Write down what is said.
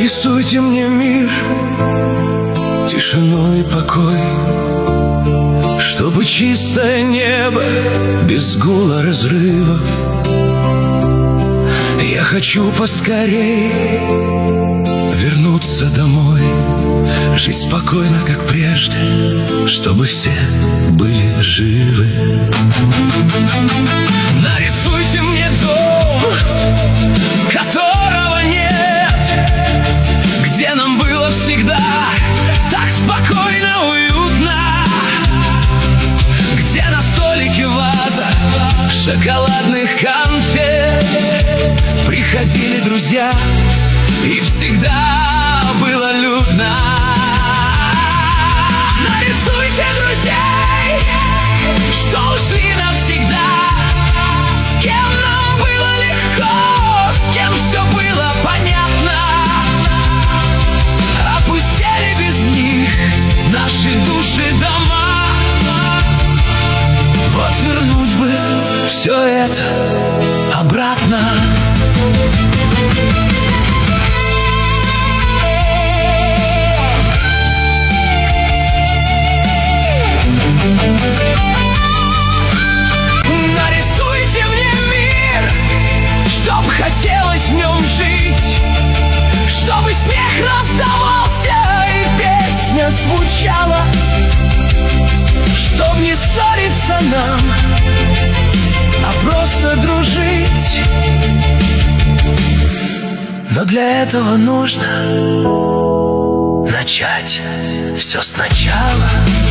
Нарисуйте мне мир, тишину и покой, чтобы чистое небо без гула разрывов. Я хочу поскорей вернуться домой, жить спокойно, как прежде, чтобы все были живы. Нарисуйте мне дом, которого нет, где нам было всегда так спокойно, уютно, где на столике ваза шоколадных конфет, приходили друзья и всегда было людно. Нарисуйте друзей, что ушли навсегда, с кем нам было легко, с кем все было понятно. Опустили без них наши души дома. Вот вернуть бы все это обратно. Нарисуйте мне мир, чтоб хотелось в нем жить, чтобы смех раздавался и песня звучала, чтоб не ссориться нам, а просто дружить. Но для этого нужно начать все сначала.